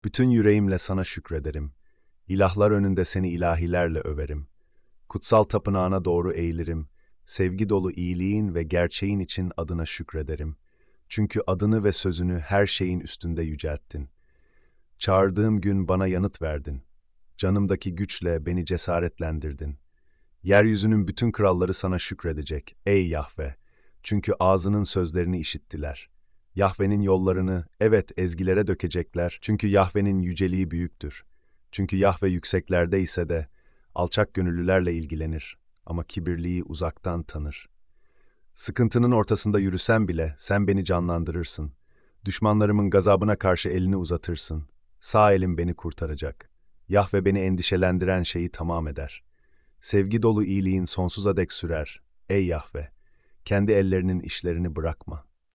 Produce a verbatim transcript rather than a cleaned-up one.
Bütün yüreğimle sana şükrederim. İlahlar önünde seni ilahilerle överim. Kutsal tapınağına doğru eğilirim. Sevgi dolu iyiliğin ve gerçeğin için adına şükrederim. Çünkü adını ve sözünü her şeyin üstünde yücelttin. Çağırdığım gün bana yanıt verdin. Canımdaki güçle beni cesaretlendirdin. Yeryüzünün bütün kralları sana şükredecek, ey Yahve. Çünkü ağzının sözlerini işittiler. Yahve'nin yollarını, evet ezgilere dökecekler. Çünkü Yahve'nin yüceliği büyüktür. Çünkü Yahve yükseklerde ise de alçak gönüllülerle ilgilenir. Ama kibirliği uzaktan tanır. Sıkıntının ortasında yürüsem bile sen beni canlandırırsın. Düşmanlarımın gazabına karşı elini uzatırsın. Sağ elin beni kurtaracak. Yahve beni endişelendiren şeyi tamam eder. Sevgi dolu iyiliğin sonsuza dek sürer. Ey Yahve, kendi ellerinin işlerini bırakma.